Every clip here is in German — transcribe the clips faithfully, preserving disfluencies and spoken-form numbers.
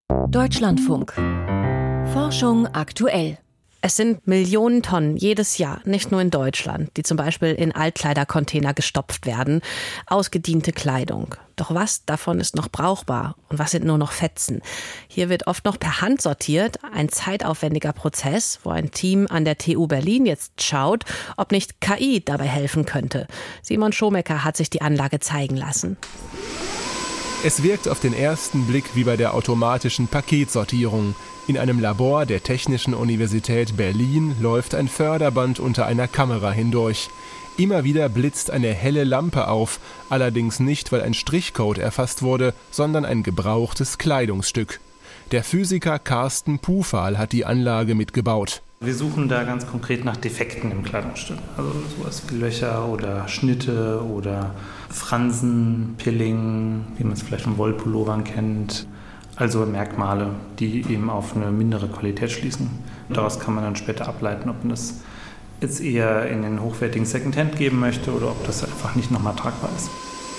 Deutschlandfunk. Forschung aktuell. Es sind Millionen Tonnen jedes Jahr, nicht nur in Deutschland, die zum Beispiel in Altkleidercontainer gestopft werden, ausgediente Kleidung. Doch was davon ist noch brauchbar und was sind nur noch Fetzen? Hier wird oft noch per Hand sortiert, ein zeitaufwendiger Prozess, wo ein Team an der T U Berlin jetzt schaut, ob nicht K I dabei helfen könnte. Simon Schomecker hat sich die Anlage zeigen lassen. Es wirkt auf den ersten Blick wie bei der automatischen Paketsortierung. In einem Labor der Technischen Universität Berlin läuft ein Förderband unter einer Kamera hindurch. Immer wieder blitzt eine helle Lampe auf, allerdings nicht, weil ein Strichcode erfasst wurde, sondern ein gebrauchtes Kleidungsstück. Der Physiker Carsten Pufal hat die Anlage mitgebaut. Wir suchen da ganz konkret nach Defekten im Kleidungsstück. Also sowas wie Löcher oder Schnitte oder Fransen, Pilling, wie man es vielleicht von Wollpullovern kennt. Also Merkmale, die eben auf eine mindere Qualität schließen. Daraus kann man dann später ableiten, ob man das jetzt eher in den hochwertigen Secondhand geben möchte oder ob das einfach nicht nochmal tragbar ist.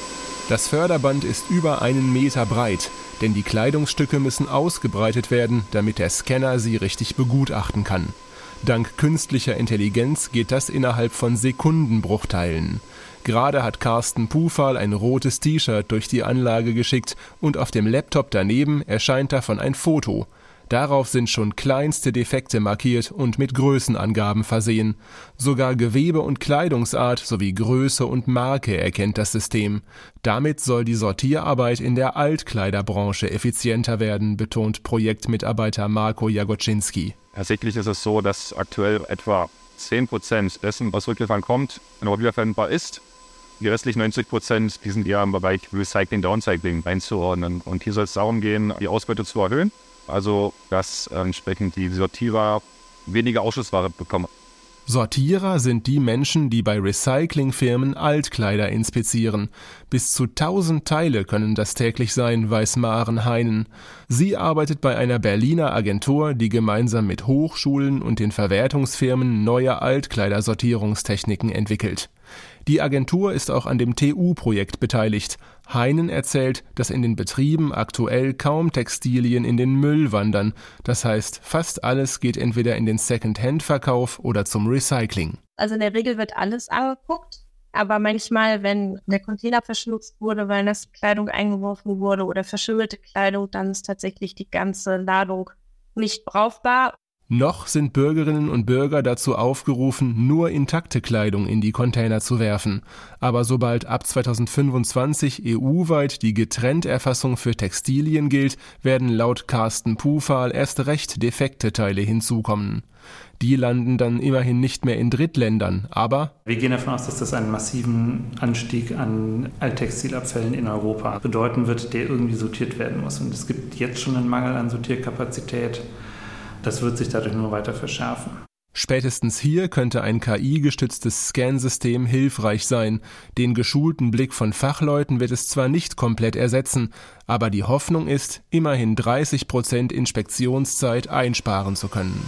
Das Förderband ist über einen Meter breit, denn die Kleidungsstücke müssen ausgebreitet werden, damit der Scanner sie richtig begutachten kann. Dank künstlicher Intelligenz geht das innerhalb von Sekundenbruchteilen. Gerade hat Carsten Pufal ein rotes T-Shirt durch die Anlage geschickt und auf dem Laptop daneben erscheint davon ein Foto. Darauf sind schon kleinste Defekte markiert und mit Größenangaben versehen. Sogar Gewebe und Kleidungsart sowie Größe und Marke erkennt das System. Damit soll die Sortierarbeit in der Altkleiderbranche effizienter werden, betont Projektmitarbeiter Marco Jagoczynski. Tatsächlich ist es so, dass aktuell etwa zehn Prozent dessen, was rückgefahren kommt, noch wiederverwendbar ist. Die restlichen neunzig Prozent, die sind eher im Bereich Recycling, Downcycling einzuordnen. Und hier soll es darum gehen, die Ausbeute zu erhöhen. Also, dass äh, entsprechend die Sortierer weniger Ausschussware bekommen. Sortierer sind die Menschen, die bei Recyclingfirmen Altkleider inspizieren. Bis zu tausend Teile können das täglich sein, weiß Maren Heinen. Sie arbeitet bei einer Berliner Agentur, die gemeinsam mit Hochschulen und den Verwertungsfirmen neue Altkleidersortierungstechniken entwickelt. Die Agentur ist auch an dem T U-Projekt beteiligt. Heinen erzählt, dass in den Betrieben aktuell kaum Textilien in den Müll wandern. Das heißt, fast alles geht entweder in den Second-Hand-Verkauf oder zum Recycling. Also in der Regel wird alles angeguckt, aber manchmal, wenn der Container verschmutzt wurde, weil nasse Kleidung eingeworfen wurde oder verschimmelte Kleidung, dann ist tatsächlich die ganze Ladung nicht brauchbar. Noch sind Bürgerinnen und Bürger dazu aufgerufen, nur intakte Kleidung in die Container zu werfen. Aber sobald ab zweitausendfünfundzwanzig E U-weit die Getrennterfassung für Textilien gilt, werden laut Carsten Pufal erst recht defekte Teile hinzukommen. Die landen dann immerhin nicht mehr in Drittländern, aber wir gehen davon aus, dass das einen massiven Anstieg an Alttextilabfällen in Europa bedeuten wird, der irgendwie sortiert werden muss. Und es gibt jetzt schon einen Mangel an Sortierkapazität. Das wird sich dadurch nur weiter verschärfen. Spätestens hier könnte ein K I-gestütztes Scansystem hilfreich sein. Den geschulten Blick von Fachleuten wird es zwar nicht komplett ersetzen, aber die Hoffnung ist, immerhin dreißig Prozent Inspektionszeit einsparen zu können.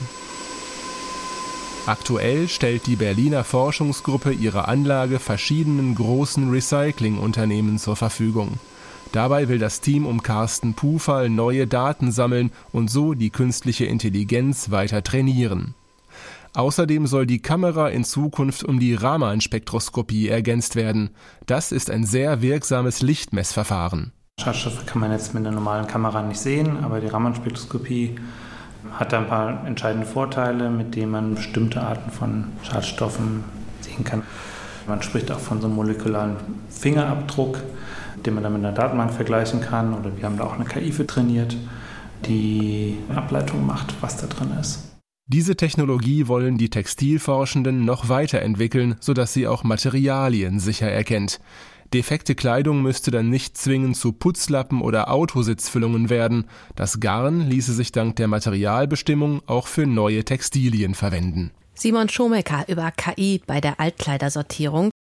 Aktuell stellt die Berliner Forschungsgruppe ihre Anlage verschiedenen großen Recyclingunternehmen zur Verfügung. Dabei will das Team um Carsten Pufal neue Daten sammeln und so die künstliche Intelligenz weiter trainieren. Außerdem soll die Kamera in Zukunft um die Raman-Spektroskopie ergänzt werden. Das ist ein sehr wirksames Lichtmessverfahren. Schadstoffe kann man jetzt mit einer normalen Kamera nicht sehen, aber die Raman-Spektroskopie hat da ein paar entscheidende Vorteile, mit denen man bestimmte Arten von Schadstoffen sehen kann. Man spricht auch von so einem molekularen Fingerabdruck, den man dann mit einer Datenbank vergleichen kann. Oder wir haben da auch eine K I für trainiert, die Ableitung macht, was da drin ist. Diese Technologie wollen die Textilforschenden noch weiterentwickeln, sodass sie auch Materialien sicher erkennt. Defekte Kleidung müsste dann nicht zwingend zu Putzlappen oder Autositzfüllungen werden. Das Garn ließe sich dank der Materialbestimmung auch für neue Textilien verwenden. Simon Schomecker über K I bei der Altkleidersortierung.